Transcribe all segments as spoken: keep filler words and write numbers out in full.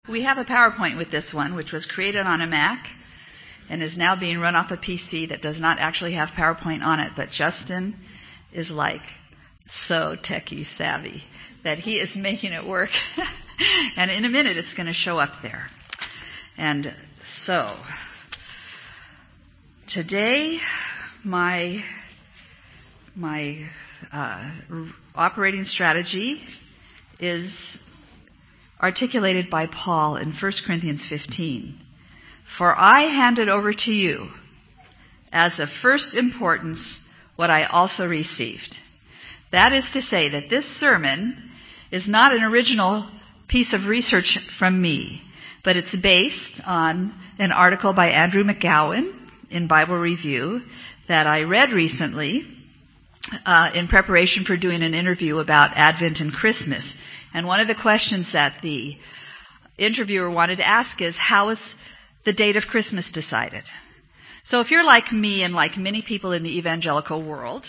We have a PowerPoint with this one, which was created on a Mac and is now being run off a P C that does not actually have PowerPoint on it. But Justin is like so techie savvy that he is making it work. And in a minute, it's going to show up there. And so, today, my, my uh, operating strategy is articulated by Paul in First Corinthians fifteen. For I handed over to you as of first importance what I also received. That is to say that this sermon is not an original piece of research from me, but it's based on an article by Andrew McGowan in Bible Review that I read recently uh, in preparation for doing an interview about Advent and Christmas. And one of the questions that the interviewer wanted to ask is, how is the date of Christmas decided? So if you're like me and like many people in the evangelical world,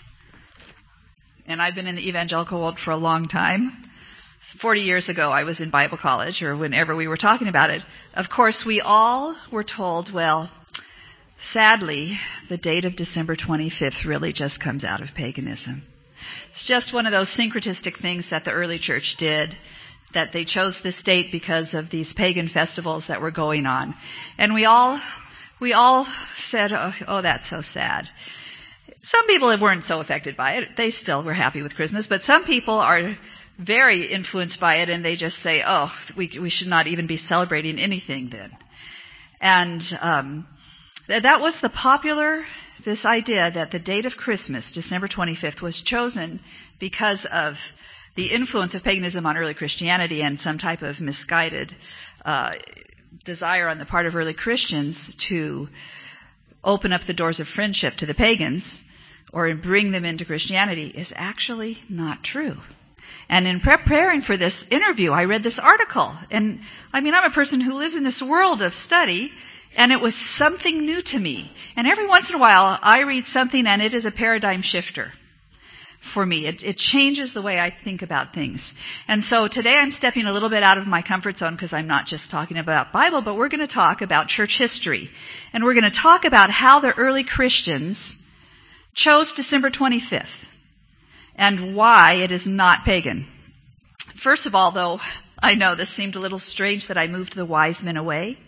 and I've been in the evangelical world for a long time, forty years ago I was in Bible college, or whenever we were talking about it, of course we all were told, well, sadly, the date of December twenty-fifth really just comes out of paganism. It's just one of those syncretistic things that the early church did, that they chose this date because of these pagan festivals that were going on. And we all we all said, oh, oh, that's so sad. Some people weren't so affected by it. They still were happy with Christmas. But some people are very influenced by it, and they just say, oh, we, we should not even be celebrating anything then. And um, th- that was the popular... This idea that the date of Christmas, December twenty-fifth, was chosen because of the influence of paganism on early Christianity and some type of misguided uh, desire on the part of early Christians to open up the doors of friendship to the pagans or bring them into Christianity, is actually not true. And in preparing for this interview, I read this article. And I mean, I'm a person who lives in this world of study, and it was something new to me. And every once in a while, I read something and it is a paradigm shifter for me. It, it changes the way I think about things. And so today I'm stepping a little bit out of my comfort zone because I'm not just talking about Bible, but we're going to talk about church history. And we're going to talk about how the early Christians chose December twenty-fifth and why it is not pagan. First of all, though, I know this seemed a little strange that I moved the wise men away.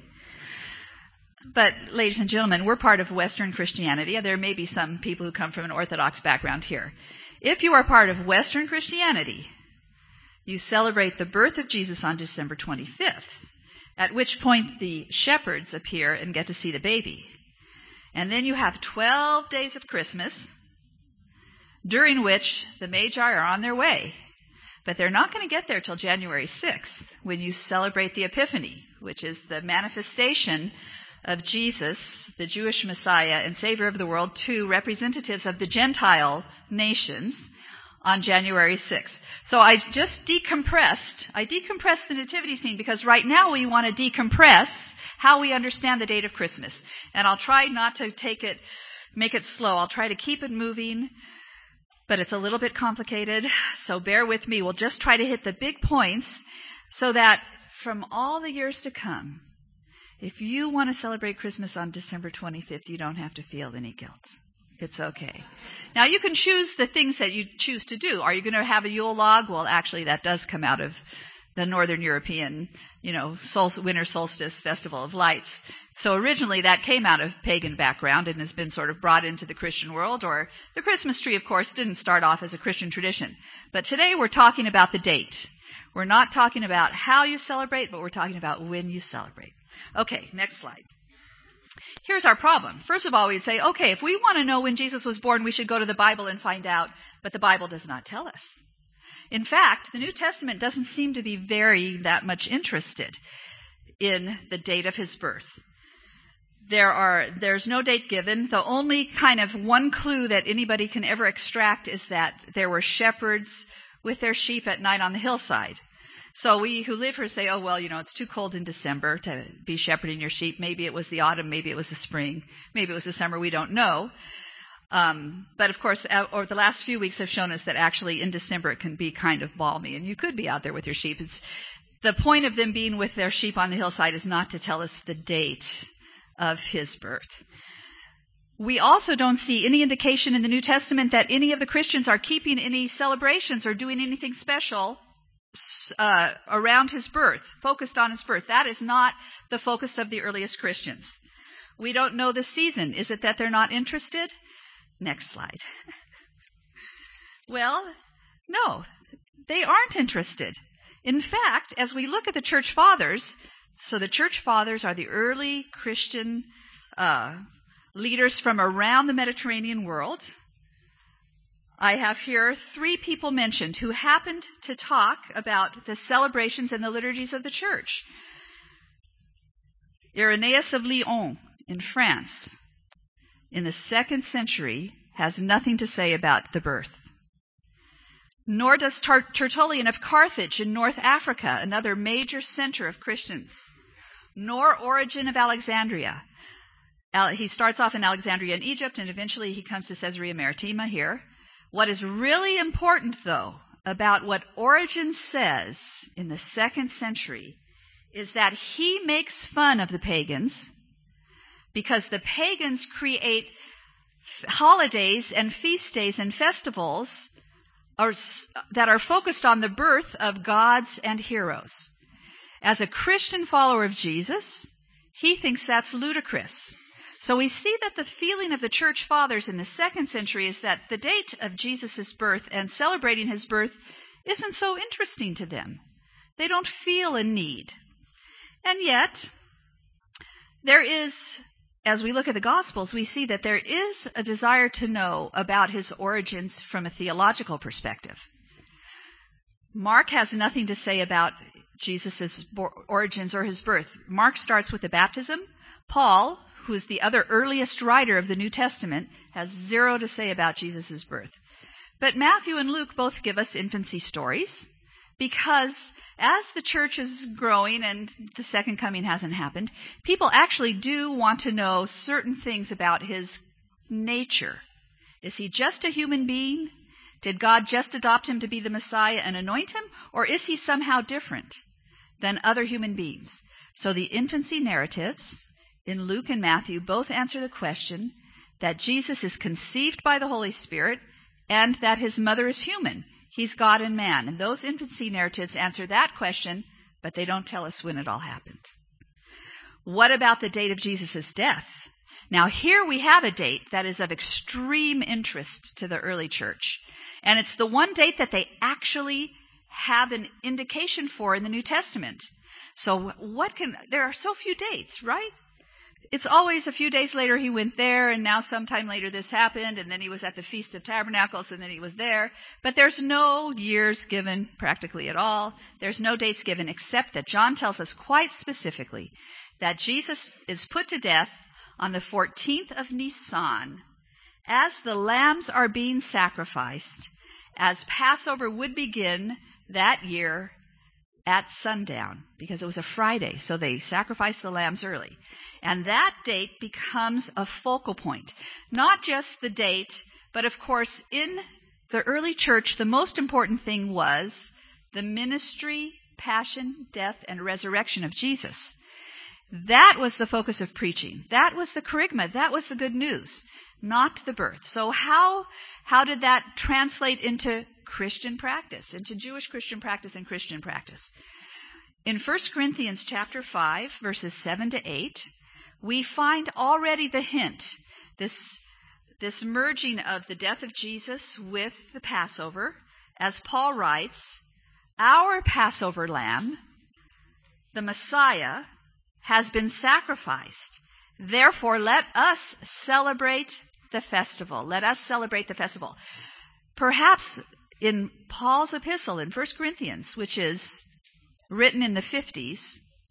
But, ladies and gentlemen, we're part of Western Christianity. There may be some people who come from an Orthodox background here. If you are part of Western Christianity, you celebrate the birth of Jesus on December twenty-fifth, at which point the shepherds appear and get to see the baby. And then you have twelve days of Christmas, during which the Magi are on their way. But they're not going to get there till January sixth, when you celebrate the Epiphany, which is the manifestation of Jesus, the Jewish Messiah and Savior of the world, to representatives of the Gentile nations on January sixth. So I just decompressed. I decompressed the nativity scene because right now we want to decompress how we understand the date of Christmas. And I'll try not to take it, make it slow. I'll try to keep it moving, but it's a little bit complicated. So bear with me. We'll just try to hit the big points so that from all the years to come, if you want to celebrate Christmas on December twenty-fifth, you don't have to feel any guilt. It's okay. Now, you can choose the things that you choose to do. Are you going to have a Yule log? Well, actually, that does come out of the Northern European, you know, sol- winter solstice festival of lights. So originally, that came out of pagan background and has been sort of brought into the Christian world. Or the Christmas tree, of course, didn't start off as a Christian tradition. But today, we're talking about the date. We're not talking about how you celebrate, but we're talking about when you celebrate. Okay, next slide. Here's our problem. First of all, we'd say, okay, if we want to know when Jesus was born, we should go to the Bible and find out, but the Bible does not tell us. In fact, the New Testament doesn't seem to be very that much interested in the date of his birth. There are, there's no date given. The only kind of one clue that anybody can ever extract is that there were shepherds with their sheep at night on the hillside. So we who live here say, oh, well, you know, it's too cold in December to be shepherding your sheep. Maybe it was the autumn, maybe it was the spring, maybe it was the summer, we don't know. Um, but, of course, or the last few weeks have shown us that actually in December it can be kind of balmy, and you could be out there with your sheep. It's, the point of them being with their sheep on the hillside is not to tell us the date of his birth. We also don't see any indication in the New Testament that any of the Christians are keeping any celebrations or doing anything special uh, around his birth, focused on his birth. That is not the focus of the earliest Christians. We don't know the season. Is it that they're not interested? Next slide. Well, no, they aren't interested. In fact, as we look at the church fathers, so the church fathers are the early Christian uh leaders from around the Mediterranean world. I have here three people mentioned who happened to talk about the celebrations and the liturgies of the church. Irenaeus of Lyon in France, in the second century, has nothing to say about the birth. Nor does Tertullian of Carthage in North Africa, another major center of Christians. Nor Origen of Alexandria. He starts off in Alexandria in Egypt, and eventually he comes to Caesarea Maritima here. What is really important, though, about what Origen says in the second century is that he makes fun of the pagans because the pagans create holidays and feast days and festivals are, that are focused on the birth of gods and heroes. As a Christian follower of Jesus, he thinks that's ludicrous. So we see that the feeling of the church fathers in the second century is that the date of Jesus' birth and celebrating his birth isn't so interesting to them. They don't feel a need. And yet, there is, as we look at the Gospels, we see that there is a desire to know about his origins from a theological perspective. Mark has nothing to say about Jesus' origins or his birth. Mark starts with the baptism. Paul, who is the other earliest writer of the New Testament, has zero to say about Jesus' birth. But Matthew and Luke both give us infancy stories because as the church is growing and the second coming hasn't happened, people actually do want to know certain things about his nature. Is he just a human being? Did God just adopt him to be the Messiah and anoint him? Or is he somehow different than other human beings? So the infancy narratives in Luke and Matthew both answer the question that Jesus is conceived by the Holy Spirit and that his mother is human. He's God and man. And those infancy narratives answer that question, but they don't tell us when it all happened. What about the date of Jesus' death? Now here we have a date that is of extreme interest to the early church. And it's the one date that they actually have an indication for in the New Testament. So what can, there are so few dates, right? It's always a few days later he went there, and now sometime later this happened, and then he was at the Feast of Tabernacles, and then he was there. But there's no years given practically at all. There's no dates given, except that John tells us quite specifically that Jesus is put to death on the fourteenth of Nisan, as the lambs are being sacrificed, as Passover would begin that year at sundown, because it was a Friday, so they sacrificed the lambs early. And that date becomes a focal point. Not just the date, but of course in the early church, the most important thing was the ministry, passion, death, and resurrection of Jesus. That was the focus of preaching. That was the kerygma. That was the good news, not the birth. So how, how did that translate into Christian practice, into Jewish Christian practice and Christian practice? In First Corinthians chapter five, verses seven to eight, we find already the hint, this, this merging of the death of Jesus with the Passover. As Paul writes, our Passover lamb, the Messiah, has been sacrificed. Therefore, let us celebrate the festival. Let us celebrate the festival. Perhaps in Paul's epistle in First Corinthians, which is written in the fifties,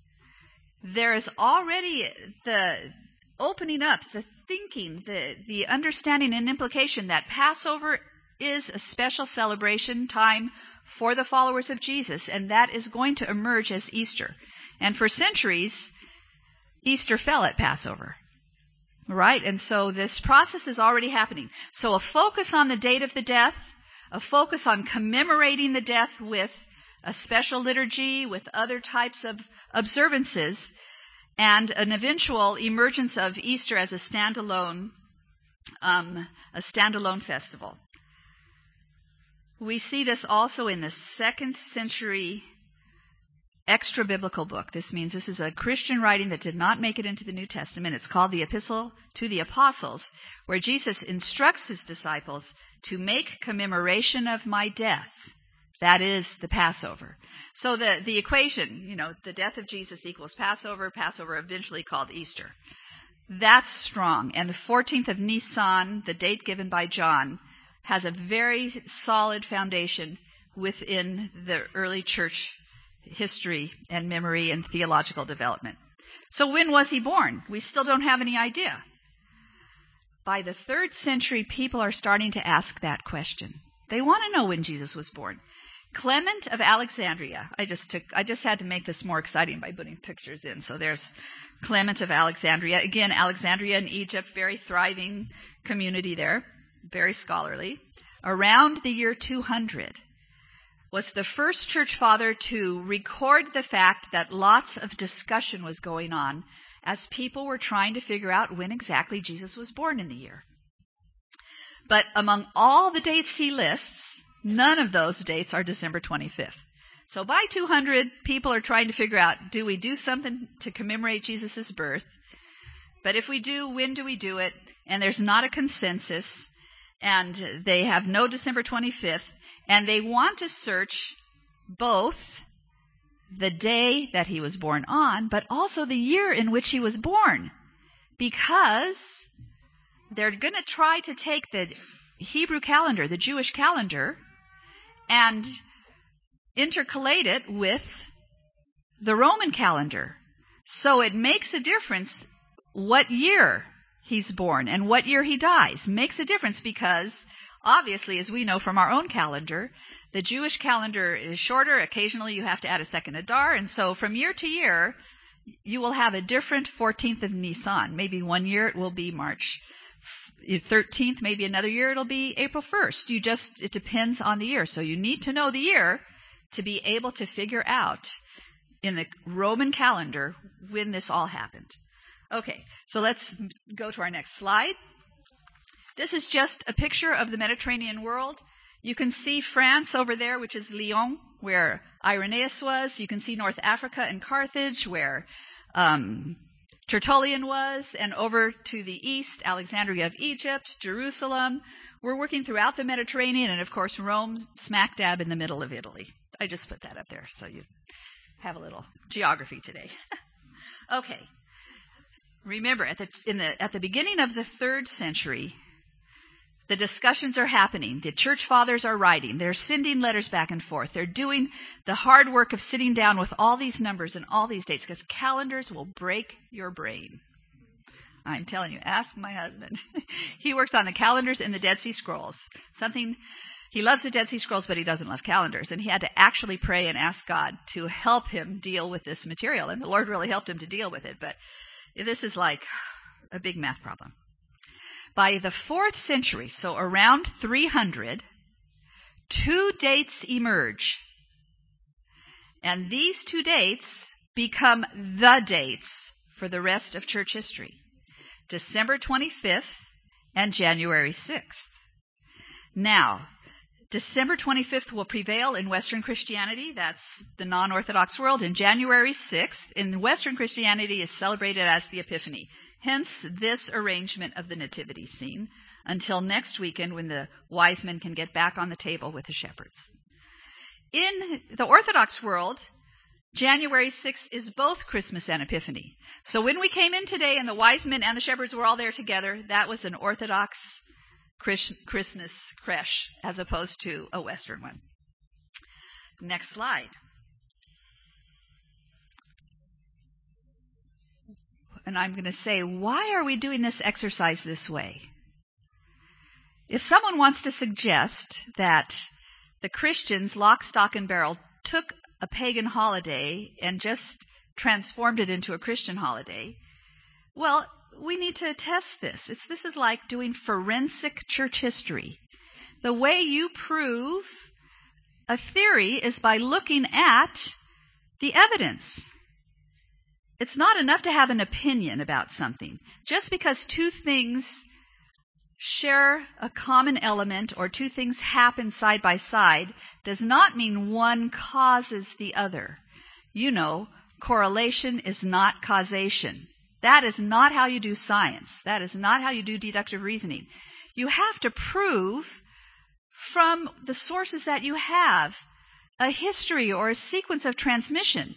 there is already the opening up, the thinking, the, the understanding and implication that Passover is a special celebration time for the followers of Jesus, and that is going to emerge as Easter. And for centuries, Easter fell at Passover. Right? And so this process is already happening. So a focus on the date of the death, a focus on commemorating the death with a special liturgy with other types of observances, and an eventual emergence of Easter as a standalone, um, a standalone festival. We see this also in the second century extra-biblical book. This means this is a Christian writing that did not make it into the New Testament. It's called the Epistle to the Apostles, where Jesus instructs his disciples to make commemoration of my death. That is the Passover. So the, the equation, you know, the death of Jesus equals Passover, Passover eventually called Easter. That's strong. And the fourteenth of Nisan, the date given by John, has a very solid foundation within the early church history and memory and theological development. So when was he born? We still don't have any idea. By the third century, people are starting to ask that question. They want to know when Jesus was born. Clement of Alexandria. I just took, I just had to make this more exciting by putting pictures in. So there's Clement of Alexandria. Again, Alexandria in Egypt, very thriving community there, very scholarly. Around the year two hundred, was the first church father to record the fact that lots of discussion was going on as people were trying to figure out when exactly Jesus was born in the year. But among all the dates he lists, none of those dates are December twenty-fifth. So by two hundred, people are trying to figure out, do we do something to commemorate Jesus' birth? But if we do, when do we do it? And there's not a consensus, and they have no December twenty-fifth. And they want to search both the day that he was born on, but also the year in which he was born. Because they're going to try to take the Hebrew calendar, the Jewish calendar, and intercalate it with the Roman calendar. So it makes a difference what year he's born and what year he dies. Makes a difference because obviously, as we know from our own calendar, the Jewish calendar is shorter. Occasionally you have to add a second Adar. And so from year to year, you will have a different fourteenth of Nisan. Maybe one year it will be March thirteenth. Maybe another year it'll be April first. You just, it depends on the year. So you need to know the year to be able to figure out in the Roman calendar when this all happened. Okay, so let's go to our next slide. This is just a picture of the Mediterranean world. You can see France over there, which is Lyon, where Irenaeus was. You can see North Africa and Carthage, where um, Tertullian was. And over to the east, Alexandria of Egypt, Jerusalem. We're working throughout the Mediterranean, and of course, Rome smack dab in the middle of Italy. I just put that up there so you have a little geography today. Okay. Remember, at the, in the, at the beginning of the third century, the discussions are happening. The church fathers are writing. They're sending letters back and forth. They're doing the hard work of sitting down with all these numbers and all these dates, because calendars will break your brain. I'm telling you, ask my husband. He works on the calendars in the Dead Sea Scrolls. Something, he loves the Dead Sea Scrolls, but he doesn't love calendars. And he had to actually pray and ask God to help him deal with this material. And the Lord really helped him to deal with it. But this is like a big math problem. By the fourth century, so around three hundred, two dates emerge. And these two dates become the dates for the rest of church history. December twenty-fifth and January sixth. Now, December twenty-fifth will prevail in Western Christianity. That's the non-Orthodox world. And January sixth in Western Christianity is celebrated as the Epiphany. Hence, this arrangement of the nativity scene until next weekend when the wise men can get back on the table with the shepherds. In the Orthodox world, January sixth is both Christmas and Epiphany. So when we came in today and the wise men and the shepherds were all there together, that was an Orthodox Christmas creche as opposed to a Western one. Next slide. And I'm going to say, why are we doing this exercise this way? If someone wants to suggest that the Christians, lock, stock, and barrel, took a pagan holiday and just transformed it into a Christian holiday, well, we need to test this. It's, this is like doing forensic church history. The way you prove A theory is by looking at the evidence. It's not enough to have an opinion about something. Just because two things share a common element or two things happen side by side does not mean one causes the other. You know, correlation is not causation. That is not how you do science. That is not how you do deductive reasoning. You have to prove from the sources that you have a history or a sequence of transmission.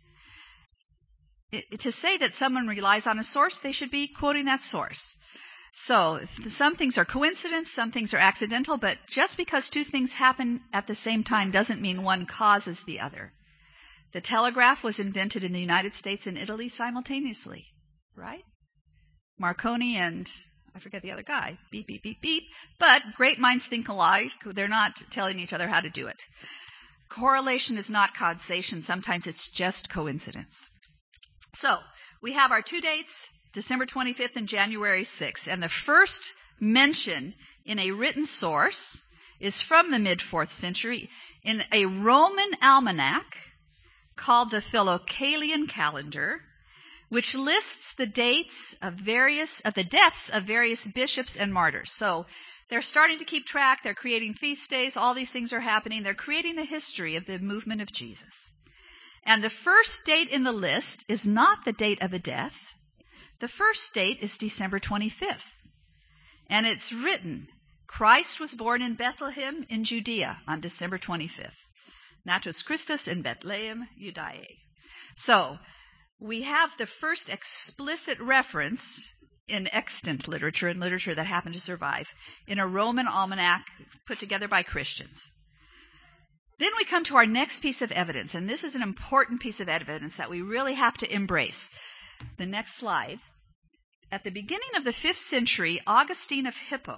It, to say that someone relies on a source, they should be quoting that source. So some things are coincidence, some things are accidental, but just because two things happen at the same time doesn't mean one causes the other. The telegraph was invented in the United States and Italy simultaneously, right? Marconi and, I forget the other guy, beep, beep, beep, beep. But great minds think alike. They're not telling each other how to do it. Correlation is not causation. Sometimes it's just coincidence. So we have our two dates, December twenty-fifth and January sixth. And the first mention in a written source is from the mid-fourth century in a Roman almanac called the Philocalian Calendar, which lists the dates of various of the deaths of various bishops and martyrs. So they're starting to keep track. They're creating feast days. All these things are happening. They're creating the history of the movement of Jesus. And the first date in the list is not the date of a death. The first date is December twenty-fifth. And it's written, Christ was born in Bethlehem in Judea on December twenty-fifth. Natus Christus in Bethlehem, Judae. So we have the first explicit reference in extant literature, in literature that happened to survive, in a Roman almanac put together by Christians. Then we come to our next piece of evidence, and this is an important piece of evidence that we really have to embrace. The next slide. At the beginning of the fifth century, Augustine of Hippo.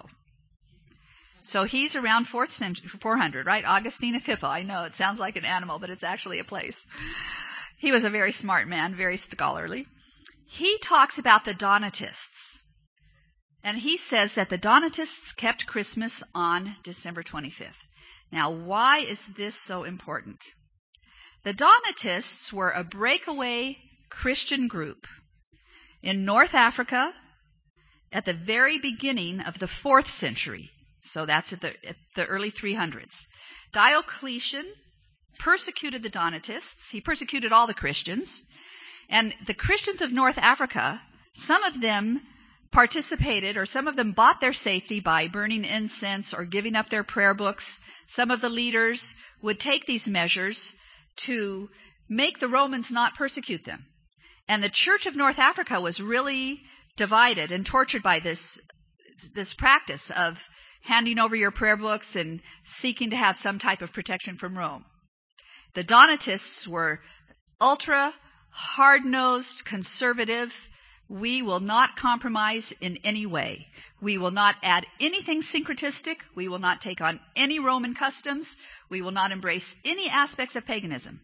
So he's around fourth century, four hundred, right? Augustine of Hippo. I know it sounds like an animal, but it's actually a place. He was a very smart man, very scholarly. He talks about the Donatists. And he says that the Donatists kept Christmas on December twenty-fifth. Now, why is this so important? The Donatists were a breakaway Christian group in North Africa at the very beginning of the fourth century. So that's at the, at the early three hundreds. Diocletian persecuted the Donatists. He persecuted all the Christians. And the Christians of North Africa, some of them participated, or some of them bought their safety by burning incense or giving up their prayer books. Some of the leaders would take these measures to make the Romans not persecute them. And the Church of North Africa was really divided and tortured by this, this practice of handing over your prayer books and seeking to have some type of protection from Rome. The Donatists were ultra, hard-nosed, conservative. We will not compromise in any way. We will not add anything syncretistic. We will not take on any Roman customs. We will not embrace any aspects of paganism.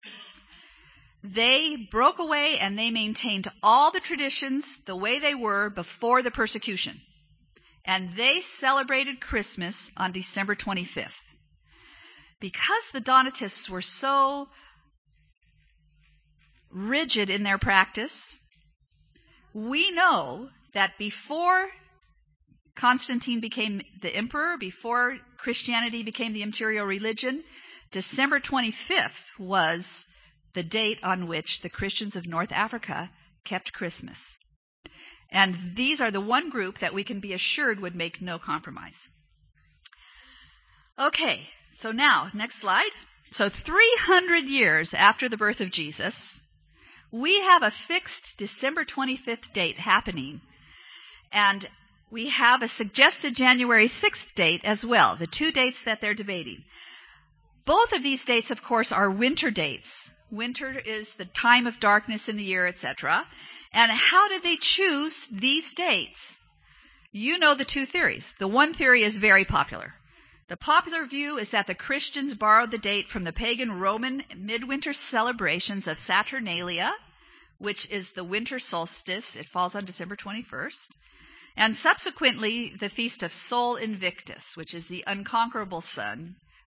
They broke away and they maintained all the traditions the way they were before the persecution. And they celebrated Christmas on December twenty-fifth. Because the Donatists were so rigid in their practice, we know that before Constantine became the emperor, before Christianity became the imperial religion, December twenty-fifth was the date on which the Christians of North Africa kept Christmas. And these are the one group that we can be assured would make no compromise. Okay, so now, next slide. So three hundred years after the birth of Jesus, we have a fixed December twenty-fifth date happening. And we have a suggested January sixth date as well, the two dates that they're debating. Both of these dates, of course, are winter dates. Winter is the time of darkness in the year, et cetera. And how did they choose these dates? You know the two theories. The one theory is very popular. The popular view is that the Christians borrowed the date from the pagan Roman midwinter celebrations of Saturnalia, which is the winter solstice. It falls on December twenty-first. And subsequently, the feast of Sol Invictus, which is the unconquerable sun,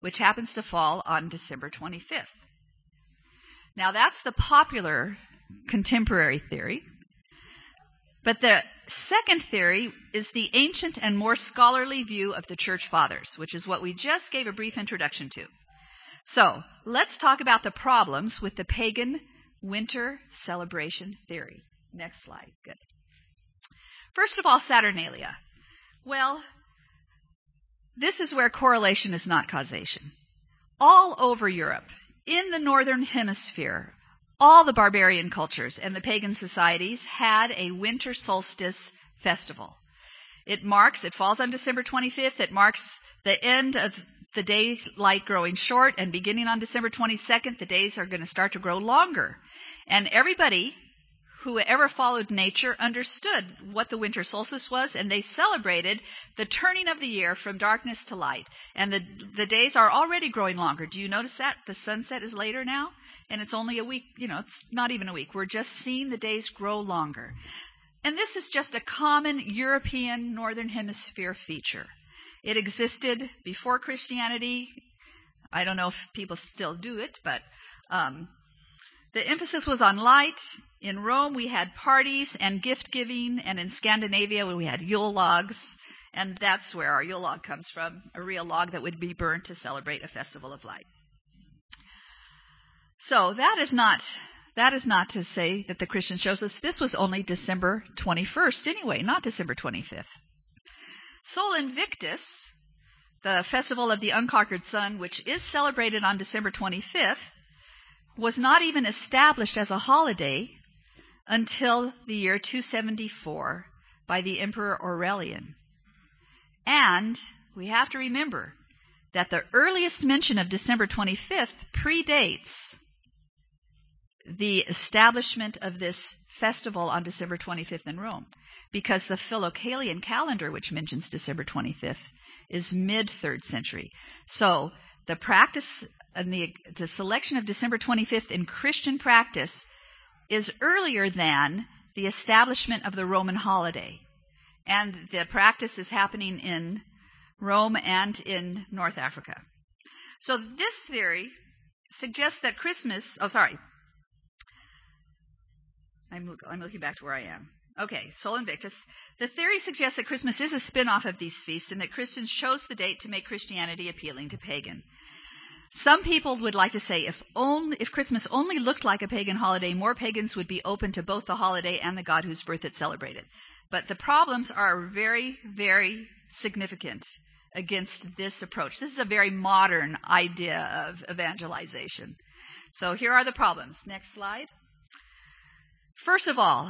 which happens to fall on December twenty-fifth. Now, that's the popular contemporary theory. But the second theory is the ancient and more scholarly view of the Church Fathers, which is what we just gave a brief introduction to. So, let's talk about the problems with the pagan winter celebration theory. Next slide. Good. First of all, Saturnalia. Well, this is where correlation is not causation. All over Europe, in the northern hemisphere, all the barbarian cultures and the pagan societies had a winter solstice festival. It marks, it falls on December twenty-fifth. It marks the end of the daylight growing short, and beginning on December twenty-second, the days are going to start to grow longer. And everybody who ever followed nature understood what the winter solstice was, and they celebrated the turning of the year from darkness to light. And the, the days are already growing longer. Do you notice that? The sunset is later now, and it's only a week, you know, it's not even a week. We're just seeing the days grow longer. And this is just a common European Northern Hemisphere feature. It existed before Christianity. I don't know if people still do it, but um, the emphasis was on light. In Rome, we had parties and gift-giving, and in Scandinavia, we had Yule logs, and that's where our Yule log comes from, a real log that would be burnt to celebrate a festival of light. So that is not that is not to say that the Christian shows us this was only December twenty-first anyway, not December twenty-fifth. Sol Invictus, the festival of the unconquered sun, which is celebrated on December twenty-fifth, was not even established as a holiday until the year two seventy-four by the Emperor Aurelian. And we have to remember that the earliest mention of December twenty-fifth predates the establishment of this festival on December twenty-fifth in Rome, because the Philocalian calendar, which mentions December twenty-fifth, is mid-third century. So the practice and the, the selection of December twenty-fifth in Christian practice is earlier than the establishment of the Roman holiday. And the practice is happening in Rome and in North Africa. So this theory suggests that Christmas, oh sorry, I'm, look, I'm looking back to where I am. Okay, Sol Invictus. The theory suggests that Christmas is a spin-off of these feasts and that Christians chose the date to make Christianity appealing to pagan. Some people would like to say if only if Christmas only looked like a pagan holiday, more pagans would be open to both the holiday and the God whose birth it celebrated. But the problems are very, very significant against this approach. This is a very modern idea of evangelization. So here are the problems. Next slide. First of all,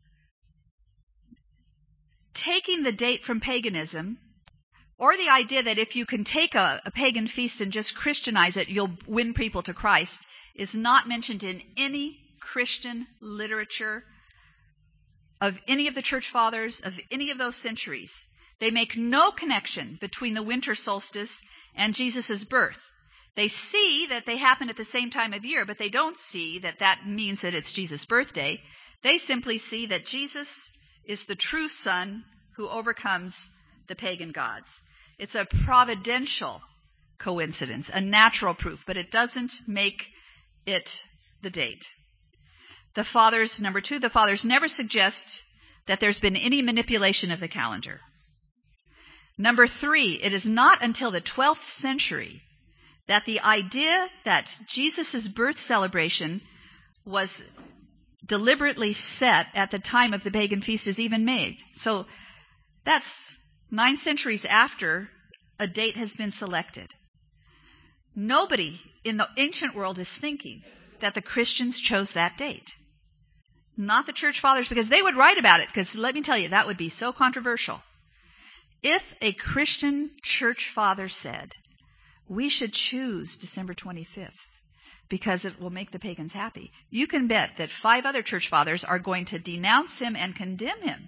taking the date from paganism, or the idea that if you can take a, a pagan feast and just Christianize it, you'll win people to Christ, is not mentioned in any Christian literature of any of the church fathers of any of those centuries. They make no connection between the winter solstice and Jesus' birth. They see that they happen at the same time of year, but they don't see that that means that it's Jesus' birthday. They simply see that Jesus is the true Son who overcomes the pagan gods. It's a providential coincidence, a natural proof, but it doesn't make it the date. The fathers, number two, the fathers never suggest that there's been any manipulation of the calendar. Number three, it is not until the twelfth century that the idea that Jesus' birth celebration was deliberately set at the time of the pagan feast is even made. So that's nine centuries after a date has been selected. Nobody in the ancient world is thinking that the Christians chose that date. Not the church fathers, because they would write about it, because let me tell you, that would be so controversial. If a Christian church father said, we should choose December twenty-fifth because it will make the pagans happy, you can bet that five other church fathers are going to denounce him and condemn him.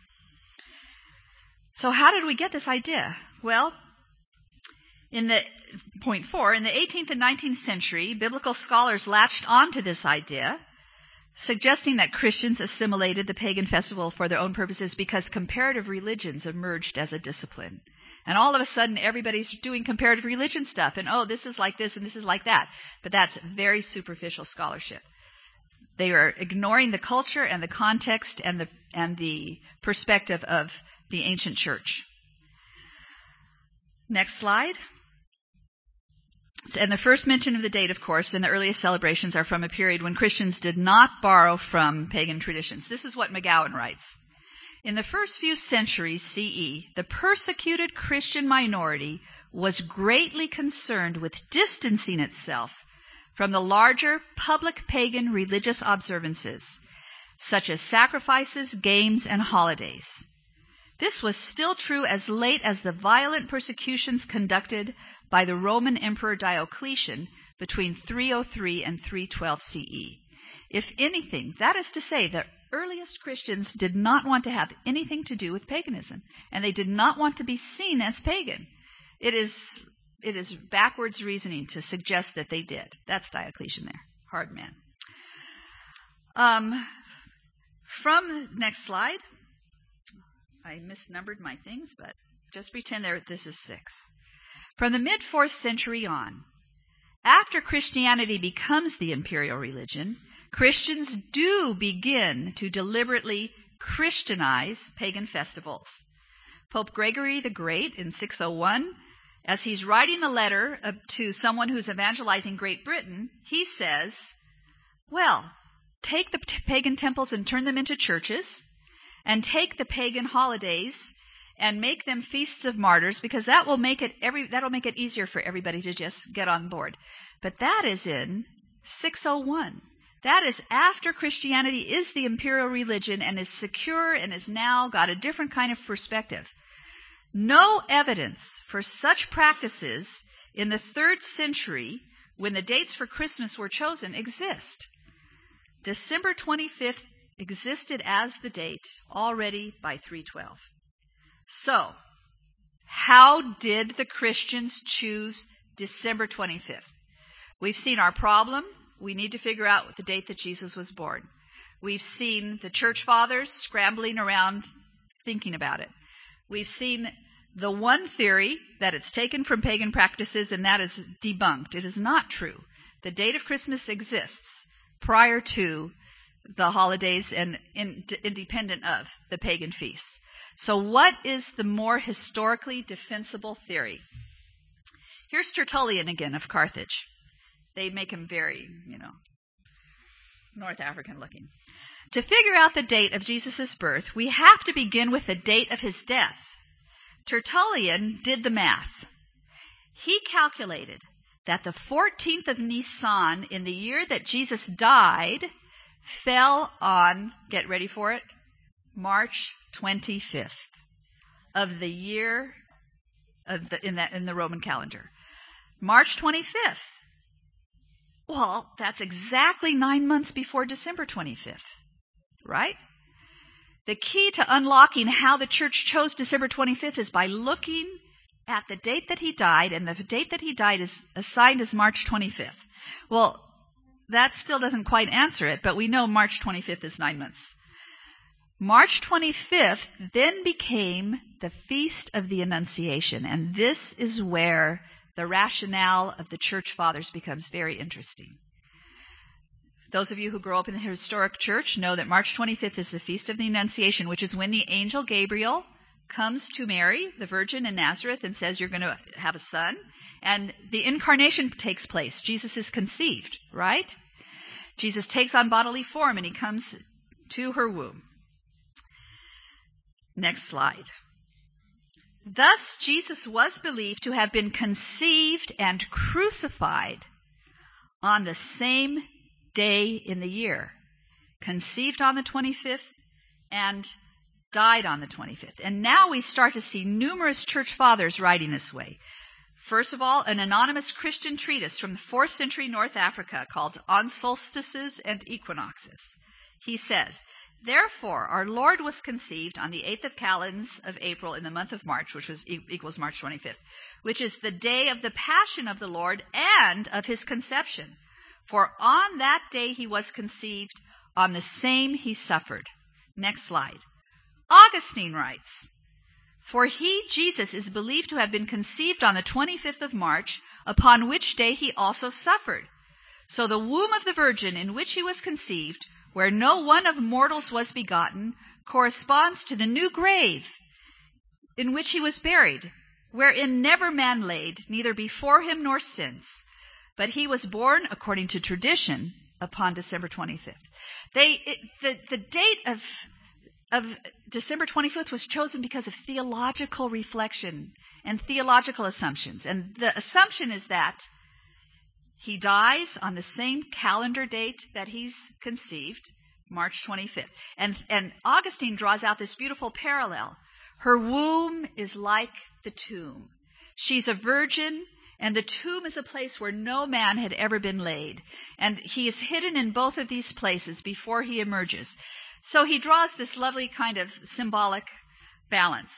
So how did we get this idea? Well, in the point four, in the eighteenth and nineteenth century, biblical scholars latched onto this idea, suggesting that Christians assimilated the pagan festival for their own purposes because comparative religions emerged as a discipline. And all of a sudden, everybody's doing comparative religion stuff. And, oh, this is like this and this is like that. But that's very superficial scholarship. They are ignoring the culture and the context and the and the perspective of the ancient church. Next slide. And the first mention of the date, of course, and the earliest celebrations are from a period when Christians did not borrow from pagan traditions. This is what McGowan writes. In the first few centuries C E, the persecuted Christian minority was greatly concerned with distancing itself from the larger public pagan religious observances, such as sacrifices, games, and holidays. This was still true as late as the violent persecutions conducted by the Roman Emperor Diocletian between three oh three and three twelve C E. If anything, that is to say, the earliest Christians did not want to have anything to do with paganism, and they did not want to be seen as pagan. It is it is backwards reasoning to suggest that they did. That's Diocletian there. Hard man. Um, from next slide. I misnumbered my things, but just pretend there this is six. From the mid-fourth century on, after Christianity becomes the imperial religion, Christians do begin to deliberately Christianize pagan festivals. Pope Gregory the Great in six oh one, as he's writing a letter to someone who's evangelizing Great Britain, he says, well, take the pagan temples and turn them into churches, and take the pagan holidays and make them feasts of martyrs, because that will make it every that'll make it easier for everybody to just get on board. But that is in six oh one. That is after Christianity is the imperial religion and is secure and has now got a different kind of perspective. No evidence for such practices in the third century, when the dates for Christmas were chosen, exist. December twenty-fifth existed as the date already by three twelve. So, how did the Christians choose December twenty-fifth? We've seen our problem. We need to figure out the date that Jesus was born. We've seen the church fathers scrambling around thinking about it. We've seen the one theory that it's taken from pagan practices, and that is debunked. It is not true. The date of Christmas exists prior to the holidays and in, independent of the pagan feasts. So what is the more historically defensible theory? Here's Tertullian again of Carthage. They make him very, you know, North African looking. To figure out the date of Jesus' birth, we have to begin with the date of his death. Tertullian did the math. He calculated that the fourteenth of Nisan in the year that Jesus died fell on, get ready for it, March twenty-fifth of the year of the, in, that, in the Roman calendar. March twenty-fifth. Well, that's exactly nine months before December twenty-fifth, right? The key to unlocking how the church chose December twenty-fifth is by looking at the date that he died, and the date that he died is assigned as March twenty-fifth. Well, that still doesn't quite answer it, but we know March twenty-fifth is nine months. March twenty-fifth then became the Feast of the Annunciation, and this is where the rationale of the church fathers becomes very interesting. Those of you who grow up in the historic church know that March twenty-fifth is the Feast of the Annunciation, which is when the angel Gabriel comes to Mary, the virgin in Nazareth, and says, you're going to have a son. And the incarnation takes place. Jesus is conceived, right? Jesus takes on bodily form and he comes to her womb. Next slide. Thus, Jesus was believed to have been conceived and crucified on the same day in the year. Conceived on the twenty-fifth and died on the twenty-fifth. And now we start to see numerous church fathers writing this way. First of all, an anonymous Christian treatise from the fourth century North Africa called On Solstices and Equinoxes. He says, therefore, our Lord was conceived on the eighth of calends of April in the month of March, which was e- equals March twenty-fifth, which is the day of the passion of the Lord and of his conception. For on that day he was conceived, on the same he suffered. Next slide. Augustine writes, For he, Jesus, is believed to have been conceived on the twenty-fifth of March, upon which day he also suffered. So the womb of the Virgin in which he was conceived, where no one of mortals was begotten, corresponds to the new grave in which he was buried, wherein never man laid, neither before him nor since. But he was born, according to tradition, upon December twenty-fifth. They, it, the, the date of, of December twenty-fifth was chosen because of theological reflection and theological assumptions. And the assumption is that he dies on the same calendar date that he's conceived, March twenty-fifth. And, and Augustine draws out this beautiful parallel. Her womb is like the tomb. She's a virgin, and the tomb is a place where no man had ever been laid. And he is hidden in both of these places before he emerges. So he draws this lovely kind of symbolic balance.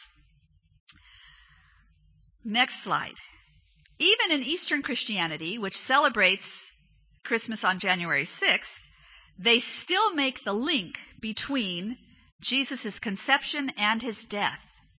Next slide. Even in Eastern Christianity, which celebrates Christmas on January sixth, they still make the link between Jesus' conception and his death,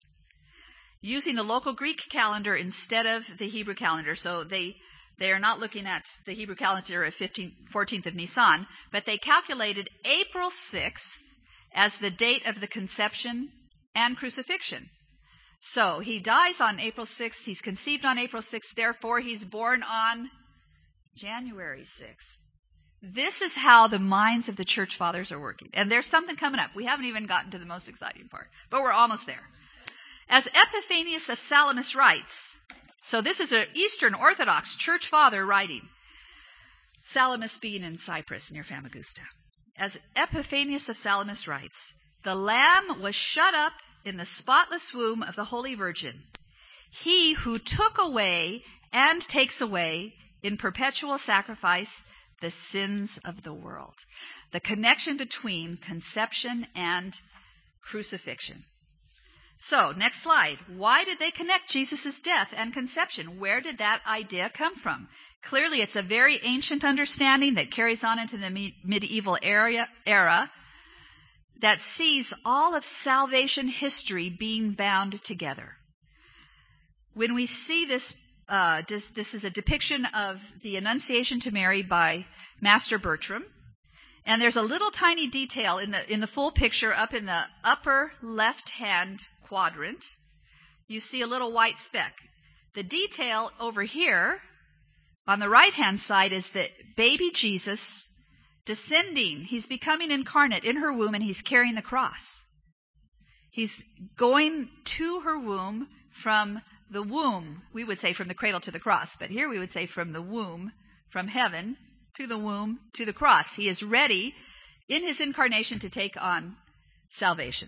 using the local Greek calendar instead of the Hebrew calendar. So they they are not looking at the Hebrew calendar of fourteenth of Nisan, but they calculated April sixth as the date of the conception and crucifixion. So he dies on April sixth, he's conceived on April sixth, therefore he's born on January sixth. This is how the minds of the church fathers are working. And there's something coming up. We haven't even gotten to the most exciting part, but we're almost there. As Epiphanius of Salamis writes, so this is an Eastern Orthodox church father writing, Salamis being in Cyprus near Famagusta. As Epiphanius of Salamis writes, the Lamb was shut up in the spotless womb of the Holy Virgin, he who took away and takes away in perpetual sacrifice the sins of the world. The connection between conception and crucifixion. So, next slide. Why did they connect Jesus' death and conception? Where did that idea come from? Clearly, it's a very ancient understanding that carries on into the me- medieval era, era that sees all of salvation history being bound together. When we see this, uh, this, this is a depiction of the Annunciation to Mary by Master Bertram. And there's a little tiny detail in the in the full picture up in the upper left-hand quadrant. You see a little white speck. The detail over here on the right-hand side is that baby Jesus descending. He's becoming incarnate in her womb, and he's carrying the cross. He's going to her womb from the womb. We would say from the cradle to the cross, but here we would say from the womb, from heaven to the womb to the cross. He is ready in his incarnation to take on salvation.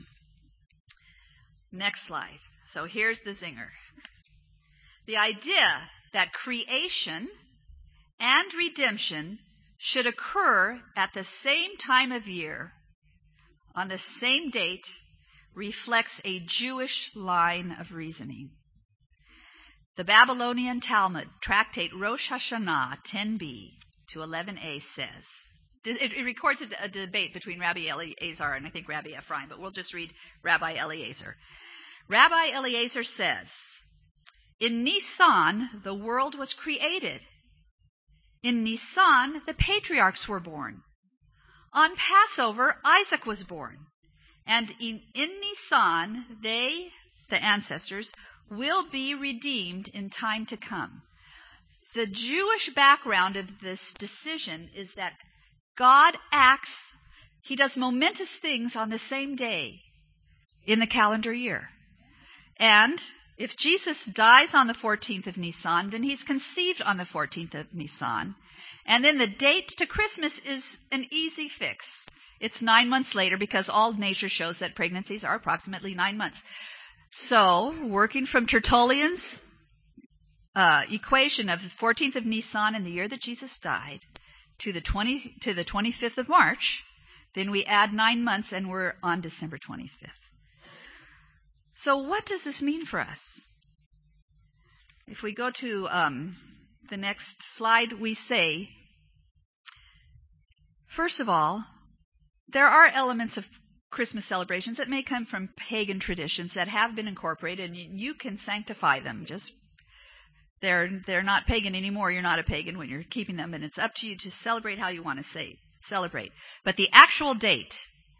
Next slide. So here's the zinger. The idea that creation and redemption should occur at the same time of year, on the same date, reflects a Jewish line of reasoning. The Babylonian Talmud, tractate Rosh Hashanah ten b to eleven a says, it, it records a, a debate between Rabbi Eliezer and I think Rabbi Ephraim, but we'll just read Rabbi Eliezer. Rabbi Eliezer says, in Nisan, the world was created. In Nisan, the patriarchs were born. On Passover, Isaac was born. And in, in Nisan, they, the ancestors, will be redeemed in time to come. The Jewish background of this decision is that God acts, he does momentous things on the same day in the calendar year. And if Jesus dies on the fourteenth of Nisan, then he's conceived on the fourteenth of Nisan. And then the date to Christmas is an easy fix. It's nine months later because all nature shows that pregnancies are approximately nine months. So, working from Tertullian's uh, equation of the fourteenth of Nisan in the year that Jesus died to the twenty to the twenty-fifth of March, then we add nine months and we're on December twenty-fifth. So what does this mean for us? If we go to um, the next slide, we say, first of all, there are elements of Christmas celebrations that may come from pagan traditions that have been incorporated, and you, you can sanctify them. Just they're they're not pagan anymore. You're not a pagan when you're keeping them, and it's up to you to celebrate how you want to say celebrate. But the actual date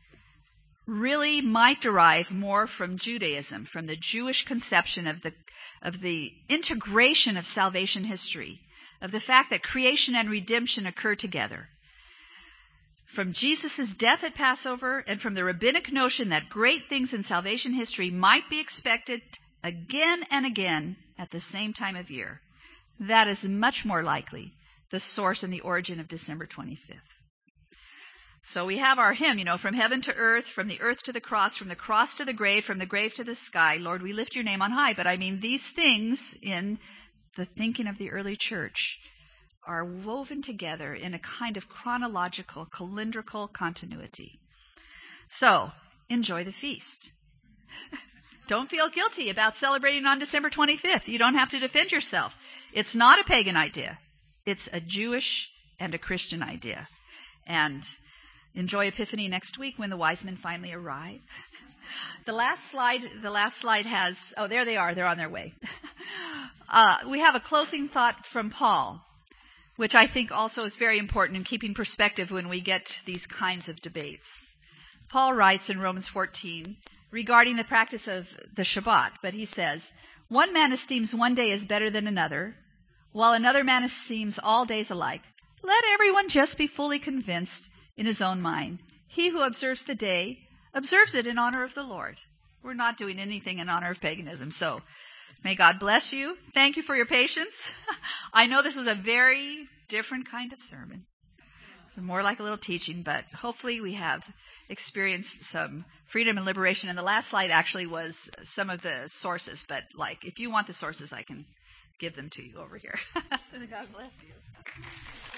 really might derive more from Judaism, from the Jewish conception of the of the integration of salvation history, of the fact that creation and redemption occur together. From Jesus' death at Passover, and from the rabbinic notion that great things in salvation history might be expected again and again at the same time of year. That is much more likely the source and the origin of December twenty-fifth. So we have our hymn, you know, from heaven to earth, from the earth to the cross, from the cross to the grave, from the grave to the sky. Lord, we lift your name on high. But I mean, these things in the thinking of the early church are woven together in a kind of chronological, calendrical continuity. So, enjoy the feast. Don't feel guilty about celebrating on December twenty-fifth. You don't have to defend yourself. It's not a pagan idea. It's a Jewish and a Christian idea. And enjoy Epiphany next week when the wise men finally arrive. The last slide, the last slide has, oh, there they are. They're on their way. uh, we have a closing thought from Paul, which I think also is very important in keeping perspective when we get these kinds of debates. Paul writes in Romans fourteen regarding the practice of the Shabbat, but he says, one man esteems one day as better than another, while another man esteems all days alike. Let everyone just be fully convinced in his own mind. He who observes the day observes it in honor of the Lord. We're not doing anything in honor of paganism, so may God bless you. Thank you for your patience. I know this was a very different kind of sermon. It's more like a little teaching, but hopefully we have experienced some freedom and liberation. And the last slide actually was some of the sources, but like if you want the sources, I can give them to you over here. God bless you.